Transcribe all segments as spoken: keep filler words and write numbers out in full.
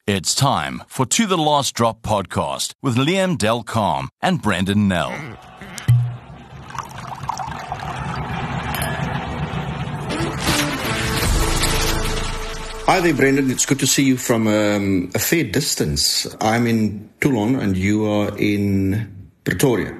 It's time for To The Last Drop podcast with Liam Del Calm and Brandon Nell. Hi there, Brendan. It's good to see you from um, a fair distance. I'm in Toulon and you are in Pretoria.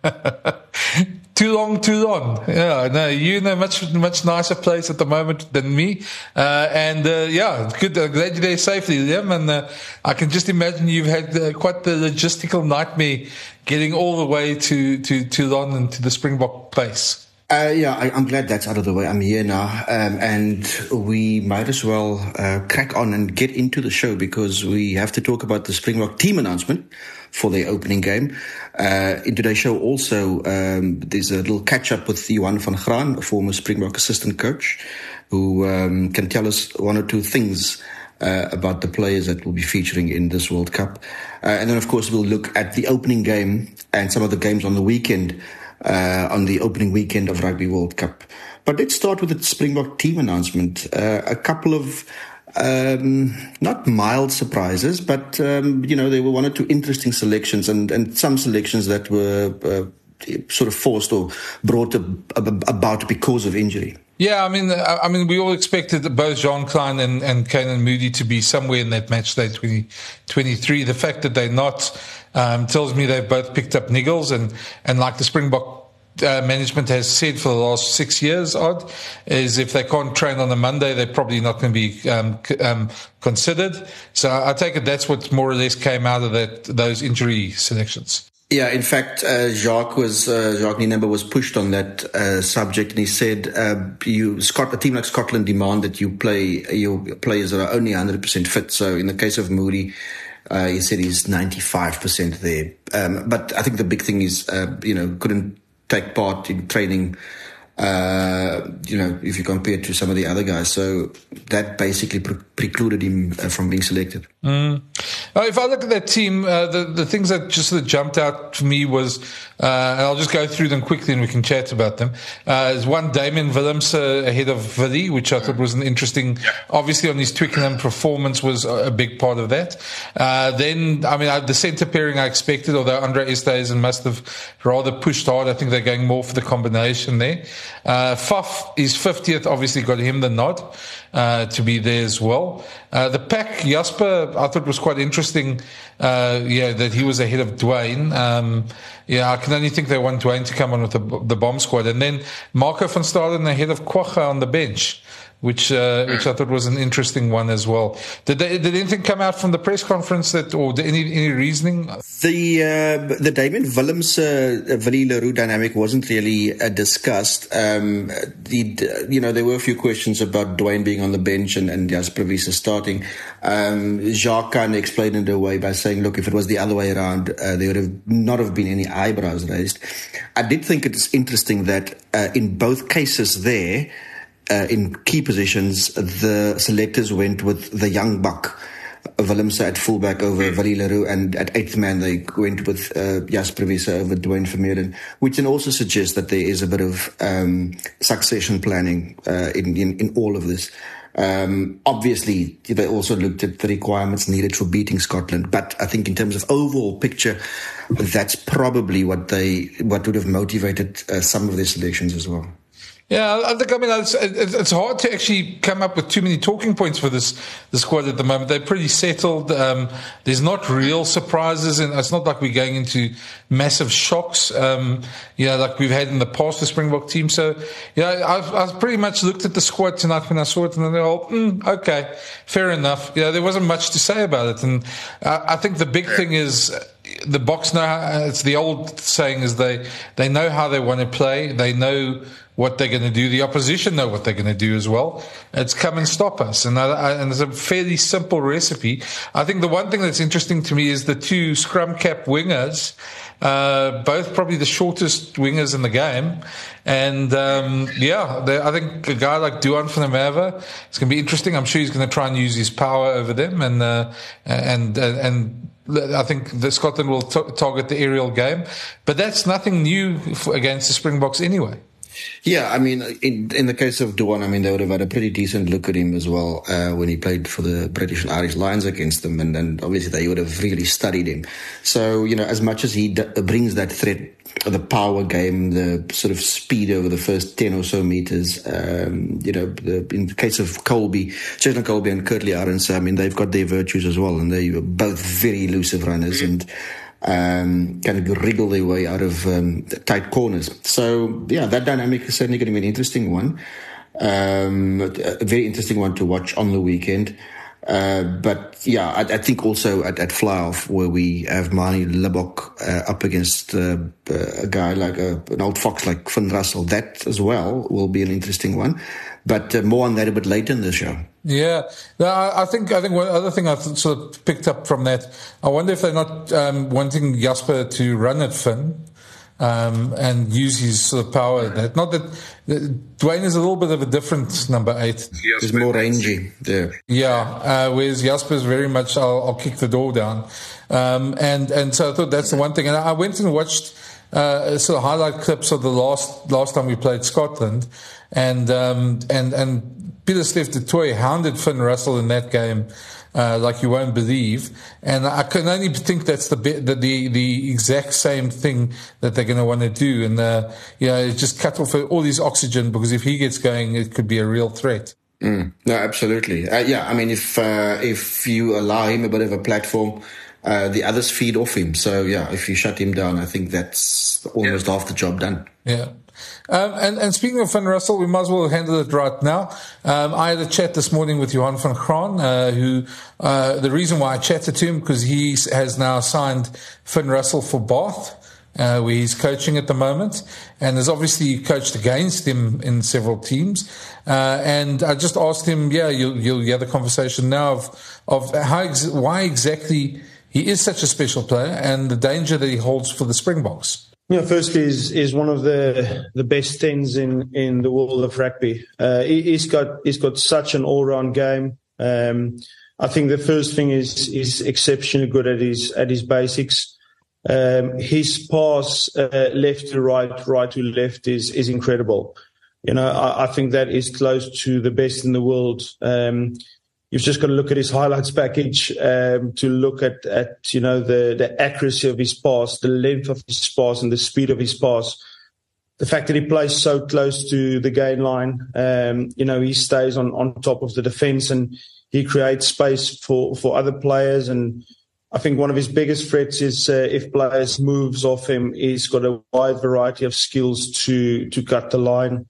Too long, too long. Yeah, no, you're in a much, much nicer place at the moment than me. Uh, and, uh, yeah, good. I'm glad you're there safely, Liam. And, uh, I can just imagine you've had uh, quite the logistical nightmare getting all the way to, to, to Toulon and to the Springbok place. Uh, yeah, I, I'm glad that's out of the way. I'm here now, um, and we might as well uh, crack on and get into the show because we have to talk about the Springbok team announcement for their opening game. Uh, in today's show also, um, there's a little catch-up with Johan van Graan, a former Springbok assistant coach, who um, can tell us one or two things uh, about the players that will be featuring in this World Cup. Uh, and then, of course, we'll look at the opening game and some of the games on the weekend, Uh, on the opening weekend of Rugby World Cup. But let's start with the Springbok team announcement. Uh, a couple of, um, not mild surprises, but, um, you know, there were one or two interesting selections and, and some selections that were uh, sort of forced or brought ab- ab- about because of injury. Yeah, I mean, I, I mean, we all expected both Jean Klein and, and Canan Moodie to be somewhere in that match day twenty twenty-three. The fact that they're not um, tells me they've both picked up niggles, and, and like the Springbok uh, management has said for the last six years, odd, is if they can't train on a Monday, they're probably not going to be um, c- um, considered. So I take it that's what more or less came out of that those injury selections. Yeah, in fact, uh, Jacques was uh, Jacques Nienaber was pushed on that uh, subject, and he said, uh, "You, Scot- a team like Scotland demand that you play your players that are only one hundred percent fit." So, in the case of Moodie, uh, he said he's ninety-five percent there. Um, but I think the big thing is, uh, you know, couldn't take part in training. Uh, you know, if you compare it to some of the other guys, so that basically pre- precluded him uh, from being selected. Mm. Uh, if I look at that team, uh, the the things that just sort of jumped out to me was, uh, and I'll just go through them quickly and we can chat about them. Uh, there's one Damian Willems uh, ahead of Willie, which I thought was an interesting. Obviously, on his Twickenham performance was a big part of that. Uh, then, I mean, I, the centre pairing I expected, although Andre Esterhuizen must have rather pushed hard. I think they're going more for the combination there. Uh, Faf is fiftieth, obviously got him the nod uh, to be there as well. Uh, the pack, Jasper, I thought was quite interesting, uh, yeah, that he was ahead of Dwayne. Um, yeah, I can only think they want Dwayne to come on with the, the bomb squad. And then Marco van Staden ahead of Quagga on the bench, which uh, which I thought was an interesting one as well. Did they, did anything come out from the press conference that, or any any reasoning? The uh, the Damian Willems uh, Willie le Roux dynamic wasn't really uh, discussed. Um, the you know there were a few questions about Dwayne being on the bench and and Jasper Wiese starting. Um, Jacques kind of explained it away by saying, look, if it was the other way around, uh, there would have not have been any eyebrows raised. I did think it's interesting that uh, in both cases there. Uh, in key positions, the selectors went with the young buck, Willems at fullback over Willie le Roux, and at eighth man they went with uh, Jasper Wiese over Dwayne Vermeulen, which then also suggests that there is a bit of um, succession planning uh, in, in, in all of this. Um, obviously, they also looked at the requirements needed for beating Scotland, but I think in terms of overall picture, that's probably what they what would have motivated uh, some of their selections as well. Yeah, I think, I mean, it's, it's hard to actually come up with too many talking points for this, the squad at the moment. They're pretty settled. Um, there's not real surprises, and it's not like we're going into massive shocks, um, you know, like we've had in the past, the Springbok team. So, yeah, I've, I've pretty much looked at the squad tonight when I saw it, and I thought, mm, okay, fair enough. Yeah, there wasn't much to say about it. And uh, I think the big thing is, the Boks know how, it's the old saying is they, they know how they want to play. They know what they're going to do. The opposition know what they're going to do as well. It's come and stop us. And, I, and it's a fairly simple recipe. I think the one thing that's interesting to me is the two scrum cap wingers, uh, both probably the shortest wingers in the game. And, um, yeah, I think a guy like Duan van der Merwe, it's going to be interesting. I'm sure he's going to try and use his power over them. And, uh, and, and, and, I think the Scotland will t- target the aerial game, but that's nothing new for, against the Springboks anyway. Yeah, I mean, in in the case of Dwan, I mean, they would have had a pretty decent look at him as well uh, when he played for the British and Irish Lions against them, and, and obviously they would have really studied him. So, you know, as much as he d- brings that threat, the power game, the sort of speed over the first ten or so meters, um, you know, the, in the case of Colby, Cheslin Colby and Curtly Arons, I mean, they've got their virtues as well, and they're both very elusive runners and um, kind of wriggle their way out of um, tight corners. So, yeah, that dynamic is certainly going to be an interesting one. Um, a very interesting one to watch on the weekend. Uh, but yeah, I, I think also at, at fly-off where we have Manie Libbok uh, up against uh, a guy like a, an old fox like Finn Russell, that as well will be an interesting one. But uh, more on that a bit later in the show. Yeah, no, I think I think one other thing I sort of picked up from that, I wonder if they're not um, wanting Jasper to run at Finn. Um, and use his sort of power. That not that uh, Dwayne is a little bit of a different number eight. He's more rangy there. Yeah, uh, whereas Jasper's very much I'll, I'll kick the door down. Um, and and so I thought that's the one thing. And I went and watched uh, sort of highlight clips of the last last time we played Scotland, and um, and and Pieter-Steph du Toit hounded Finn Russell in that game. Uh, like you won't believe, and I can only think that's the bit, the, the the exact same thing that they're going to want to do, and uh, you know, just cut off all his oxygen, because if he gets going, it could be a real threat. Mm, no, absolutely. Uh, yeah, I mean, if uh, if you allow him a bit of a platform, uh, the others feed off him. So yeah, if you shut him down, I think that's almost yeah. half the job done. Yeah. Um, and, and speaking of Finn Russell, we might as well handle it right now. Um, I had a chat this morning with Johan van Graan, uh, who, uh, the reason why I chatted to him, because he has now signed Finn Russell for Bath, uh, where he's coaching at the moment, and has obviously coached against him in several teams. Uh, and I just asked him, yeah, you'll, you'll hear the conversation now of, of how, ex- why exactly he is such a special player and the danger that he holds for the Springboks. Yeah, firstly, is is one of the the best tens in, in the world of rugby. Uh, he, he's got he's got such an all round game. Um, I think the first thing is is exceptionally good at his at his basics. Um, his pass uh, left to right, right to left is is incredible. You know, I, I think that is close to the best in the world. Um, You've just got to look at his highlights package um, to look at, at you know the, the accuracy of his pass, the length of his pass, and the speed of his pass. The fact that he plays so close to the gain line, um, you know, he stays on, on top of the defence and he creates space for, for other players. And I think one of his biggest threats is uh, if players moves off him, he's got a wide variety of skills to to cut the line.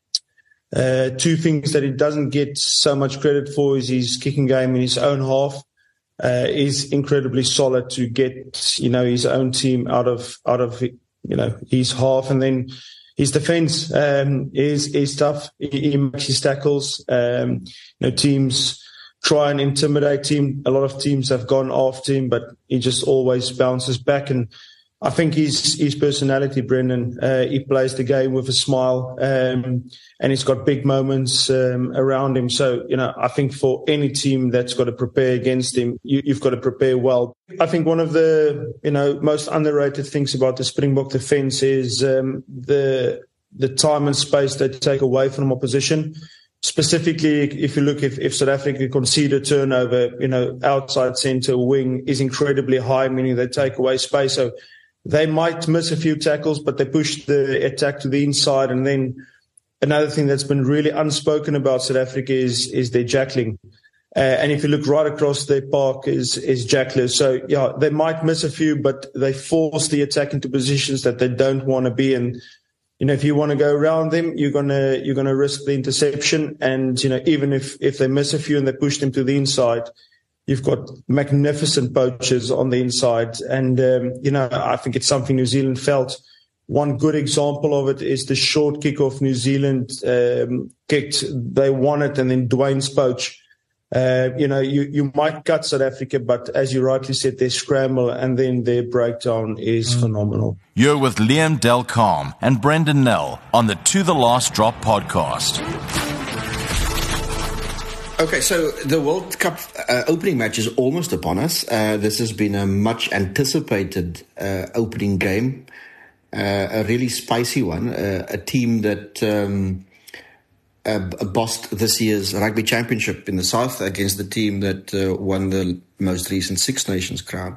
Uh, two things that he doesn't get so much credit for is his kicking game in his own half. Uh, is incredibly solid to get, you know, his own team out of, out of, you know, his half. And then his defense, um, is, is tough. He, he makes his tackles. Um, you know, teams try and intimidate him. A lot of teams have gone after him, but he just always bounces back. And I think his his personality, Brendan, uh, he plays the game with a smile, um, and he's got big moments um, around him. So, you know, I think for any team that's got to prepare against him, you, you've got to prepare well. I think one of the, you know, most underrated things about the Springbok defence is um, the the time and space they take away from opposition. Specifically, if you look, if, if South Africa concede a turnover, you know, outside centre wing is incredibly high, meaning they take away space. So they might miss a few tackles, but they push the attack to the inside. And then another thing that's been really unspoken about South Africa is is their jackling. Uh, and if you look right across their park is is jacklers. So, yeah, they might miss a few, but they force the attack into positions that they don't want to be in. You know, if you want to go around them, you're gonna you're gonna risk the interception. And, you know, even if, if they miss a few and they push them to the inside, you've got magnificent poachers on the inside. And, um, you know, I think it's something New Zealand felt. One good example of it is the short kick off New Zealand um, kicked. They won it, and then Dwayne's poach. Uh, you know, you, you might cut South Africa, but as you rightly said, their scramble and then their breakdown is mm. phenomenal. You're with Liam Delcom and Brendan Nell on the To The Last Drop podcast. Okay, so the World Cup uh, opening match is almost upon us. Uh, this has been a much anticipated uh, opening game. uh, a really spicy one, uh, a team that um, uh, bossed this year's Rugby Championship in the South against the team that uh, won the most recent Six Nations crown.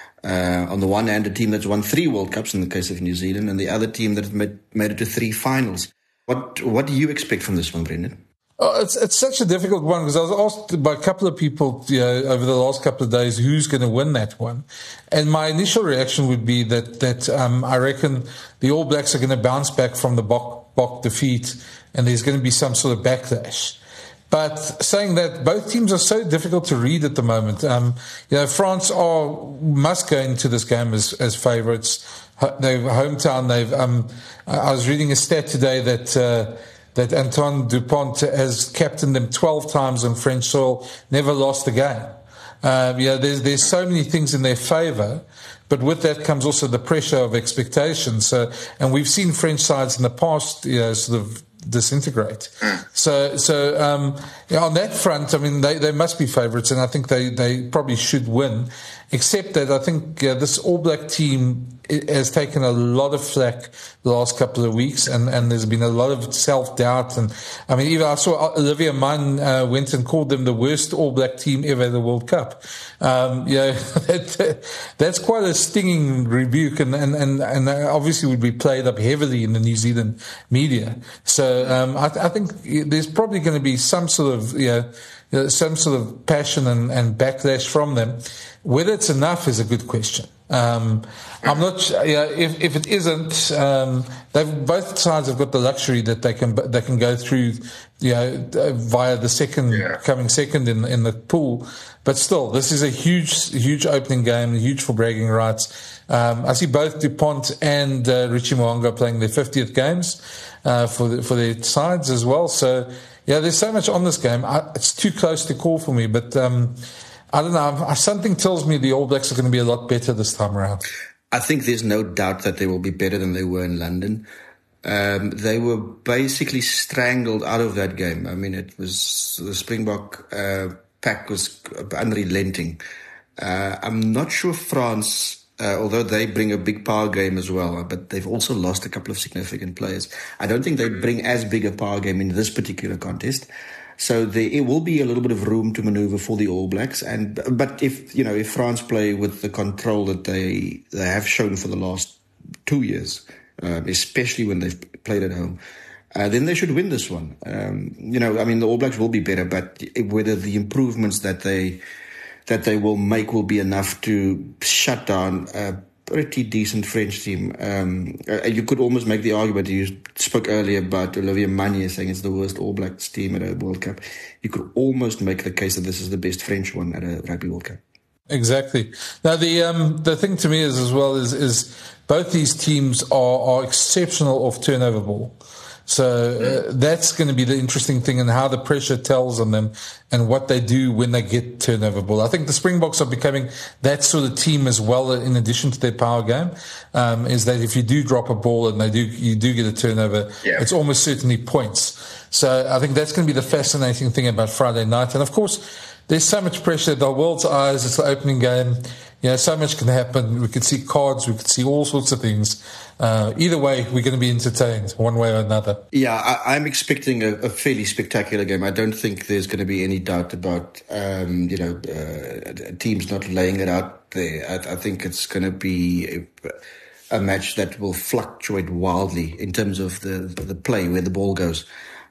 Uh, on the one hand, a team that's won three World Cups in the case of New Zealand, and the other team that made, made it to three finals. What what do you expect from this one, Brendan? Oh, it's it's such a difficult one because I was asked by a couple of people, you know, over the last couple of days who's going to win that one, and my initial reaction would be that that um, I reckon the All Blacks are going to bounce back from the Bok Bok defeat, and there's going to be some sort of backlash. But saying that, both teams are so difficult to read at the moment. Um, you know, France are must go into this game as as favourites. They've hometown. They've. Um, I was reading a stat today that. Uh, that Antoine Dupont has captained them twelve times on French soil, never lost a game. Um, you know, there's, there's so many things in their favour, but with that comes also the pressure of expectations. So, and we've seen French sides in the past, you know, sort of disintegrate. So, so um, you know, on that front, I mean, they, they must be favourites, and I think they, they probably should win. Except that I think uh, this All Black team has taken a lot of flack the last couple of weeks, and, and there's been a lot of self-doubt. And I mean, even I saw Olivia Munn uh, went and called them the worst All Black team ever in the World Cup. Um, you know, that, that's quite a stinging rebuke, and, and, and, and obviously would be played up heavily in the New Zealand media. So um, I, I think there's probably going to be some sort of, you know, you know, some sort of passion and, and backlash from them. Whether it's enough is a good question. Um, I'm not sure, yeah, if, if it isn't, um, they've, both sides have got the luxury that they can, they can go through, you know, via the second, yeah. coming second in, in the pool. But still, this is a huge, huge opening game, huge for bragging rights. Um, I see both Dupont and, uh, Richie Mo'unga playing their fiftieth games, uh, for the, for their sides as well. So, yeah, there's so much on this game. I, it's too close to call for me, but, um, I don't know. Something tells me the All Blacks are going to be a lot better this time around. I think there's no doubt that they will be better than they were in London. Um, they were basically strangled out of that game. I mean, it was the Springbok uh, pack was unrelenting. Uh, I'm not sure France, uh, although they bring a big power game as well, but they've also lost a couple of significant players. I don't think they bring as big a power game in this particular contest. So there it will be a little bit of room to maneuver for the All Blacks, and but if you know if France play with the control that they they have shown for the last two years, um, especially when they've played at home, uh, then they should win this one. Um, you know, I mean, the All Blacks will be better, but whether the improvements that they that they will make will be enough to shut down a pretty decent French team. Um, you could almost make the argument, you spoke earlier about Olivia Munn saying it's the worst All Blacks team at a World Cup. You could almost make the case that this is the best French one at a Rugby World Cup. Exactly. Now, the um, the thing to me is as well is, is both these teams are, are exceptional off turnover ball. So uh, that's going to be the interesting thing, and how the pressure tells on them and what they do when they get turnover ball. I think the Springboks are becoming that sort of team as well, in addition to their power game, um, is that if you do drop a ball and they do, you do get a turnover, yeah. it's almost certainly points. So I think that's going to be the fascinating thing about Friday night. And of course, there's so much pressure. The world's eyes, it's the opening game. You know, so much can happen. We could see cards, we could see all sorts of things. Uh, either way, we're going to be entertained one way or another. Yeah, I, I'm expecting a, a fairly spectacular game. I don't think there's going to be any doubt about, um, you know, uh, teams not laying it out there. I, I think it's going to be a, a match that will fluctuate wildly in terms of the, the play, where the ball goes.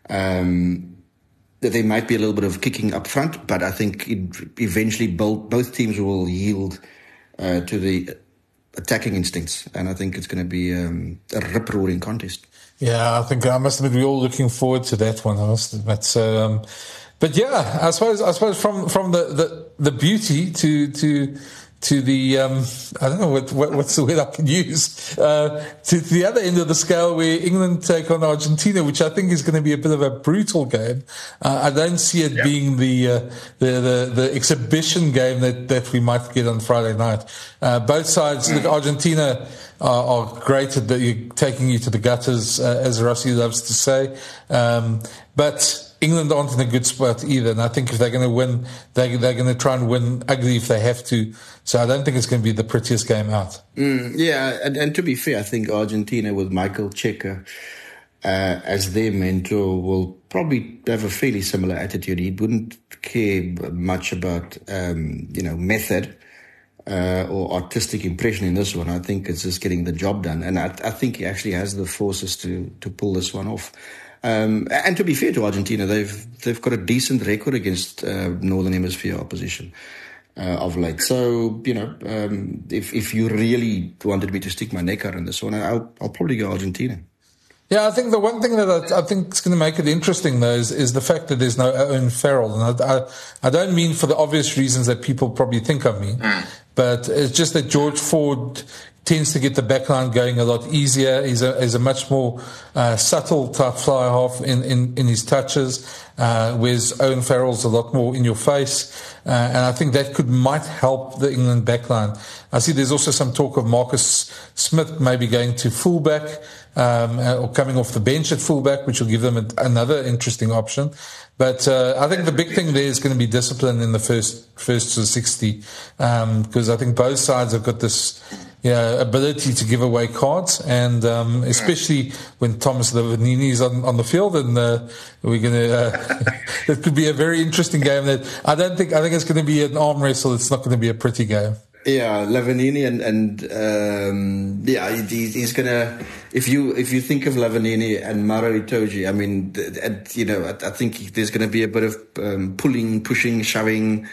Um, there might be a little bit of kicking up front, but I think it, eventually both, both teams will yield uh, to the attacking instincts, and I think it's going to be um, a rip-roaring contest. Yeah, I think I must admit we're all looking forward to that one. I must admit. So, um, but yeah, I suppose I suppose from from the, the, the beauty to to to the um, I don't know what, what what's the word I can use uh, to, to the other end of the scale, where England take on Argentina, which I think is going to be a bit of a brutal game. Uh, I don't see it yeah. being the, uh, the the the exhibition game that, that we might get on Friday night. Uh, both sides, mm. look, Argentina are, are great at the, taking you to the gutters, uh, as Rossi loves to say, um, but England aren't in a good spot either. And I think if they're going to win, they, they're going to try and win ugly if they have to. So I don't think it's going to be the prettiest game out. Mm, yeah, and, and to be fair, I think Argentina with Michael Cheika uh, as their mentor will probably have a fairly similar attitude. He wouldn't care much about, um, you know, method. Uh, or artistic impression in this one. I think it's just getting the job done. And I, I think he actually has the forces to, to pull this one off. Um, and to be fair to Argentina, they've they've got a decent record against uh, Northern Hemisphere opposition uh, of late. So, you know, um, if if you really wanted me to stick my neck out in this one, I'll, I'll probably go Argentina. Yeah, I think the one thing that I, I think is going to make it interesting, though, is, is the fact that there's no Owen Farrell. And I, I, I don't mean for the obvious reasons that people probably think of me, mm. but it's just that George Ford tends to get the backline going a lot easier. He's a, he's a much more uh, subtle type fly half in, in, in his touches, uh, whereas Owen Farrell's a lot more in your face. Uh, and I think that could might help the England backline. I see there's also some talk of Marcus Smith maybe going to fullback, um, or coming off the bench at fullback, which will give them a, another interesting option. But uh, I think the big thing there is going to be discipline in the first first to sixty, um, because I think both sides have got this, you know, ability to give away cards, and um, especially when Thomas Lavanini is on, on the field, and uh, we're going to. Uh, it could be a very interesting game. That I don't think. I think it's going to be an arm wrestle. It's not going to be a pretty game. Yeah, Lavanini and and um, yeah, he, he's gonna. If you if you think of Lavanini and Maro Itoje, I mean, you know, I, I think there's going to be a bit of um, pulling, pushing, shoving,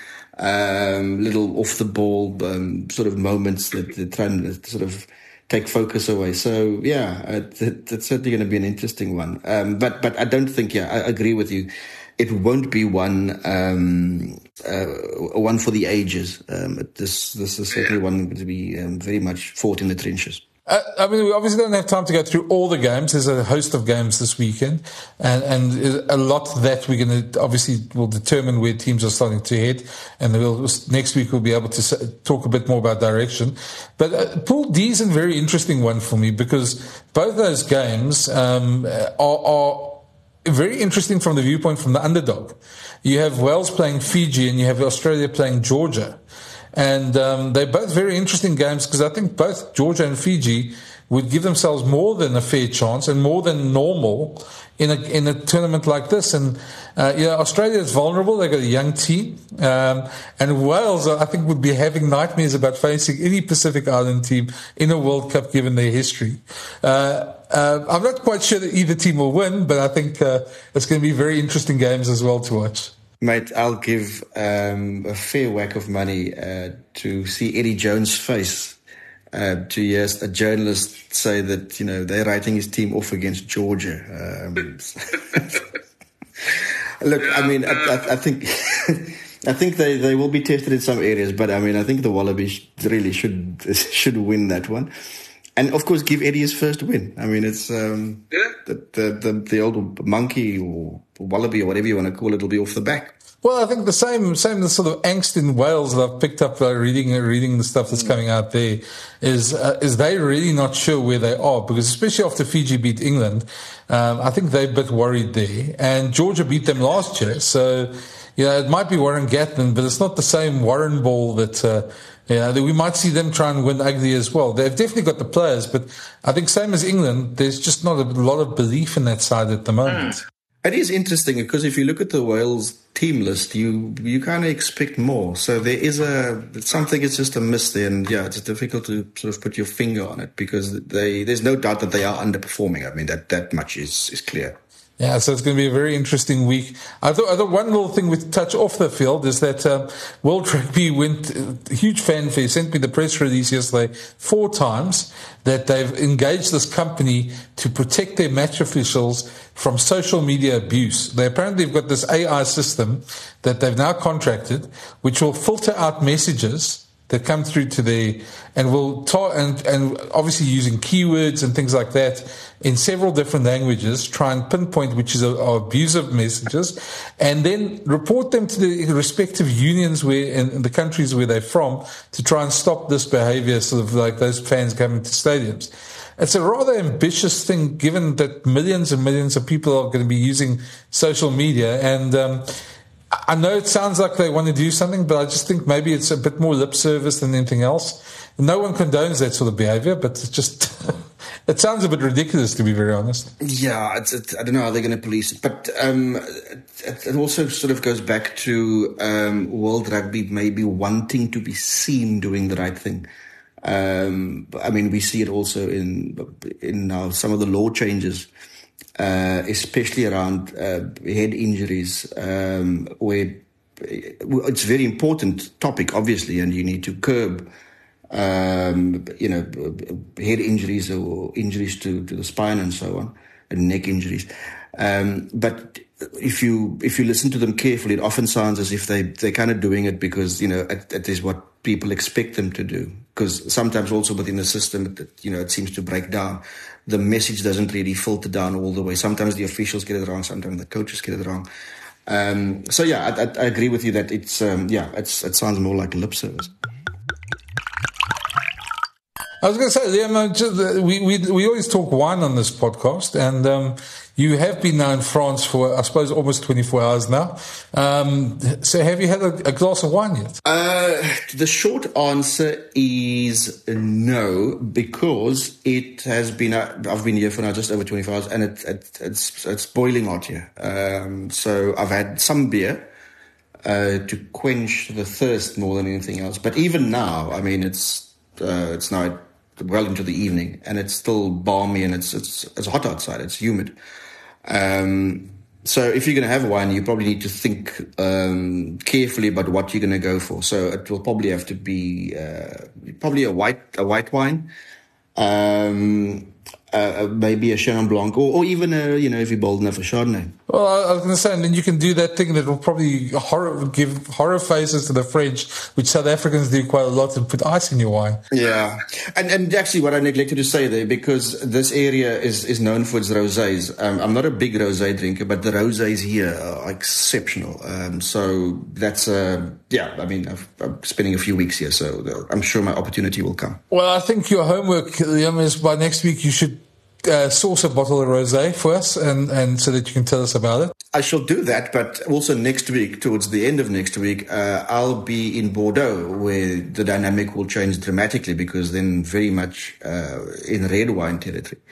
um, little off the ball um, sort of moments that, that try and sort of take focus away. So yeah, it, it, it's certainly going to be an interesting one. Um, but but I don't think. Yeah, I agree with you. It won't be one um, uh, one for the ages. Um, this this is certainly one going to be um, very much fought in the trenches. Uh, I mean, we obviously don't have time to go through all the games. There's a host of games this weekend, and, and a lot that we're going to obviously will determine where teams are starting to head. And we'll, next week we'll be able to talk a bit more about direction. But uh, Pool D is a very interesting one for me because both those games um, are. are very interesting from the viewpoint from the underdog. You have Wales playing Fiji and you have Australia playing Georgia. And um, they're both very interesting games because I think both Georgia and Fiji would give themselves more than a fair chance and more than normal in a in a tournament like this. And uh, you know, Australia is vulnerable. They've got a young team, um, and Wales, I think, would be having nightmares about facing any Pacific Island team in a World Cup, given their history. Uh, uh, I'm not quite sure that either team will win, but I think uh, it's going to be very interesting games as well to watch. Mate, I'll give um, a fair whack of money uh, to see Eddie Jones' face. Uh, to hear a journalist say that, you know, they're writing his team off against Georgia. Um, look, I mean, I, I, I think I think they, they will be tested in some areas, but I mean, I think the Wallabies really should should win that one. And of course, give Eddie his first win. I mean, it's um, yeah. the, the, the, the old monkey or wallaby or whatever you want to call it will be off the back. Well, I think the same, same the sort of angst in Wales that I've picked up by reading reading the stuff that's coming out there is uh, is they really not sure where they are, because especially after Fiji beat England, um, I think they're a bit worried there. And Georgia beat them last year, so you know it might be Warren Gatland, but it's not the same Warren ball that. Uh, Yeah, we might see them try and win ugly as well. They've definitely got the players, but I think same as England, there's just not a lot of belief in that side at the moment. Mm. It is interesting because if you look at the Wales team list, you you kind of expect more. So there is a something is just a miss there, and yeah, it's difficult to sort of put your finger on it because they there's no doubt that they are underperforming. I mean that that much is is clear. Yeah, so it's going to be a very interesting week. I thought, I thought one little thing we touch off the field is that um, World Rugby went, uh, huge fanfare, sent me the press release yesterday four times that they've engaged this company to protect their match officials from social media abuse. They apparently have got this A I system that they've now contracted, which will filter out messages that come through to there, and will ta- and and obviously using keywords and things like that in several different languages, try and pinpoint which is a, are abusive messages, and then report them to the respective unions where in, in the countries where they're from to try and stop this behaviour, sort of like those fans coming to stadiums. It's a rather ambitious thing, given that millions and millions of people are going to be using social media. And um, I know it sounds like they want to do something, but I just think maybe it's a bit more lip service than anything else. No one condones that sort of behaviour, but it's just it sounds a bit ridiculous, to be very honest. Yeah, it's, it's, I don't know how they're going to police it. But um, it, it also sort of goes back to um, World Rugby maybe wanting to be seen doing the right thing. Um, I mean, we see it also in in now some of the law changes, uh, especially around uh, head injuries, um, where it's a very important topic, obviously, and you need to curb, um, you know, head injuries or injuries to, to the spine and so on, and neck injuries. Um, but if you if you listen to them carefully, it often sounds as if they they're kind of doing it because, you know, it, it is what people expect them to do. Because sometimes also within the system, it, you know, it seems to break down. The message doesn't really filter down all the way. Sometimes the officials get it wrong. Sometimes the coaches get it wrong. Um, so yeah, I, I, I agree with you that it's um, yeah, it's it sounds more like lip service. I was going to say, Liam, just, we, we we always talk wine on this podcast, and um, you have been now in France for, I suppose, almost twenty-four hours now. Um, so have you had a, a glass of wine yet? Uh, the short answer is no, because it has been, uh, I've been here for now just over twenty-four hours, and it, it, it's it's boiling hot here. Um, so I've had some beer uh, to quench the thirst more than anything else. But even now, I mean, it's uh, it's now well into the evening, and it's still balmy, and it's it's it's hot outside. It's humid. Um, so if you're going to have wine, you probably need to think um, carefully about what you're going to go for. So it will probably have to be uh, probably a white a white wine, um, uh, maybe a Chenin Blanc, or, or even a, you know, if you're bold enough, a Chardonnay. Well, I was going to say, and then you can do that thing that will probably horror, give horror faces to the French, which South Africans do quite a lot, and put ice in your wine. Yeah. And and actually what I neglected to say there, because this area is, is known for its rosés. Um, I'm not a big rosé drinker, but the rosés here are exceptional. Um, so that's, uh, yeah, I mean, I've, I'm spending a few weeks here, so I'm sure my opportunity will come. Well, I think your homework, Liam, is by next week you should Uh, source a bottle of rosé for us, and, and so that you can tell us about it. I shall do that, but also next week, towards the end of next week, uh, I'll be in Bordeaux, where the dynamic will change dramatically, because then very much uh, in red wine territory.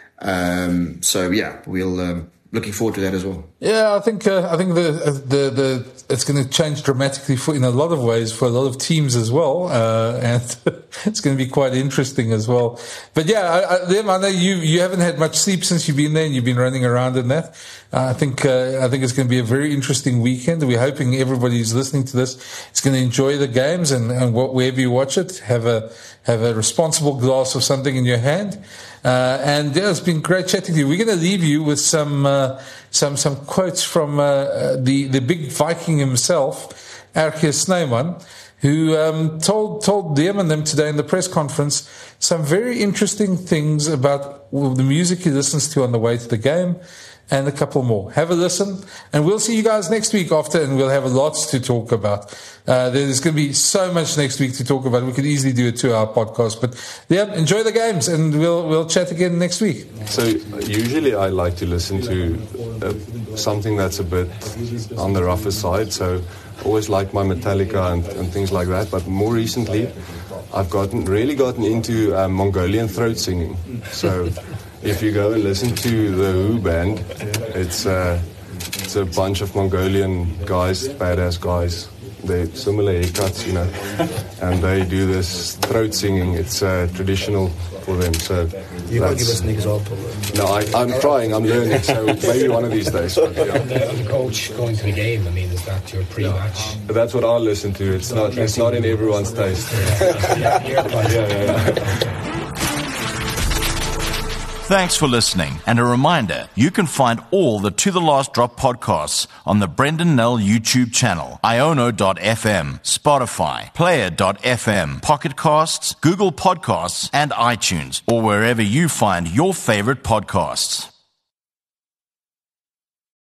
Um, so yeah, we'll um, looking forward to that as well. Yeah, I think uh, I think the the the it's going to change dramatically for in a lot of ways for a lot of teams as well, uh, and it's going to be quite interesting as well. But yeah, I, I, Liam, I know you you haven't had much sleep since you've been there, and you've been running around in that. Uh, I think uh, I think it's going to be a very interesting weekend. We're hoping everybody who's listening to this is going to enjoy the games, and, and wherever you watch it, have a have a responsible glass of something in your hand. Uh, and yeah, it's been great chatting to you. We're going to leave you with some uh, some some quotes from uh, the the big Viking himself, Erkes Snyman, who um, told told them and them today in the press conference some very interesting things about the music he listens to on the way to the game, and a couple more. Have a listen, and we'll see you guys next week after, and we'll have lots to talk about. Uh, there's going to be so much next week to talk about. We could easily do a two-hour podcast, but yeah, enjoy the games, and we'll we'll chat again next week. So usually I like to listen to uh, something that's a bit on the rougher side. So I always like my Metallica and, and things like that. But more recently, I've gotten really gotten into uh, Mongolian throat singing. So if you go and listen to the Who band, it's uh, it's a bunch of Mongolian guys, badass guys. They're similar haircuts, you know, and they do this throat singing. It's uh, traditional for them. So you can't give us an example. No, I, I'm trying. I'm learning. So maybe one of these days. But, yeah. And, the, and the coach going to the game. I mean, is that your pre-match? That's what I'll listen to. It's not. It's not in everyone's taste. yeah, yeah, yeah. Thanks for listening, and a reminder, you can find all the To The Last Drop podcasts on the Brendan Nell YouTube channel, iono dot f m, Spotify, player dot f m, Pocket Casts, Google Podcasts, and iTunes, or wherever you find your favorite podcasts.